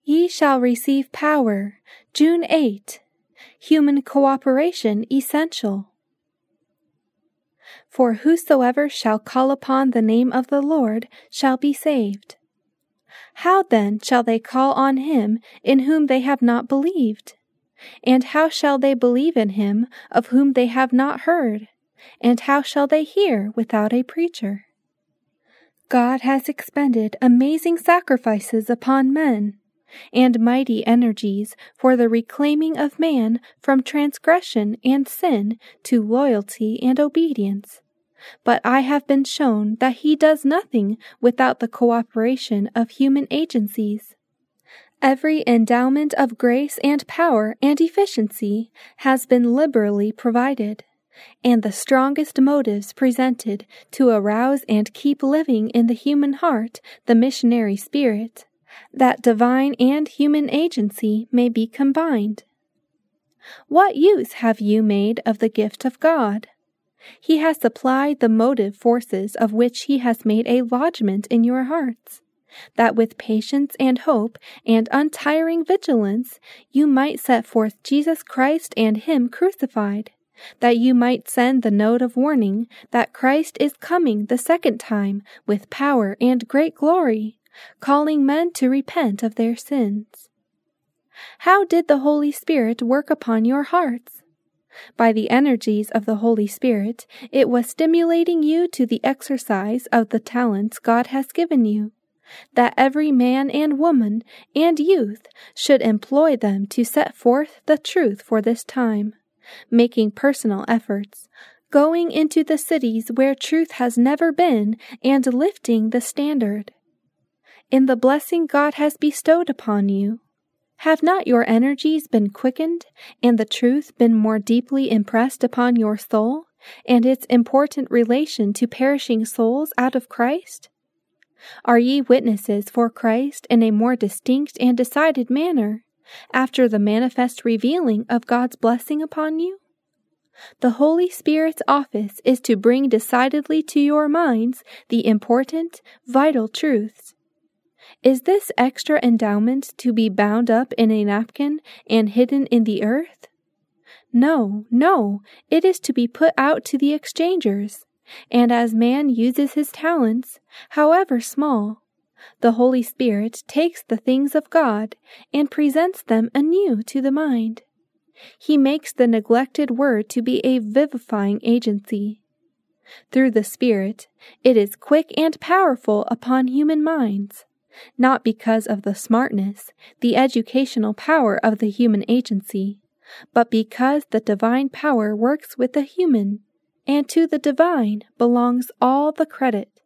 Ye shall receive power, June 8. Human cooperation essential. For whosoever shall call upon the name of the Lord shall be saved. How then shall they call on him in whom they have not believed? And how shall they believe in him of whom they have not heard? And how shall they hear without a preacher? God has expended amazing sacrifices upon men, and mighty energies for the reclaiming of man from transgression and sin to loyalty and obedience. But I have been shown that he does nothing without the cooperation of human agencies. Every endowment of grace and power and efficiency has been liberally provided, and the strongest motives presented to arouse and keep living in the human heart the missionary spirit, that divine and human agency may be combined. What use have you made of the gift of God? He has supplied the motive forces of which he has made a lodgment in your hearts, that with patience and hope and untiring vigilance you might set forth Jesus Christ and him crucified, that you might send the note of warning that Christ is coming the second time with power and great glory, calling men to repent of their sins. How did the Holy Spirit work upon your hearts? By the energies of the Holy Spirit, it was stimulating you to the exercise of the talents God has given you, that every man and woman and youth should employ them to set forth the truth for this time, making personal efforts, going into the cities where truth has never been, and lifting the standard. In the blessing God has bestowed upon you, have not your energies been quickened, and the truth been more deeply impressed upon your soul, and its important relation to perishing souls out of Christ? Are ye witnesses for Christ in a more distinct and decided manner, after the manifest revealing of God's blessing upon you? The Holy Spirit's office is to bring decidedly to your minds the important, vital truths. Is this extra endowment to be bound up in a napkin and hidden in the earth? No, no, it is to be put out to the exchangers, and as man uses his talents, however small, the Holy Spirit takes the things of God and presents them anew to the mind. He makes the neglected word to be a vivifying agency. Through the Spirit, it is quick and powerful upon human minds, not because of the smartness, the educational power of the human agency, but because the divine power works with the human, and to the divine belongs all the credit.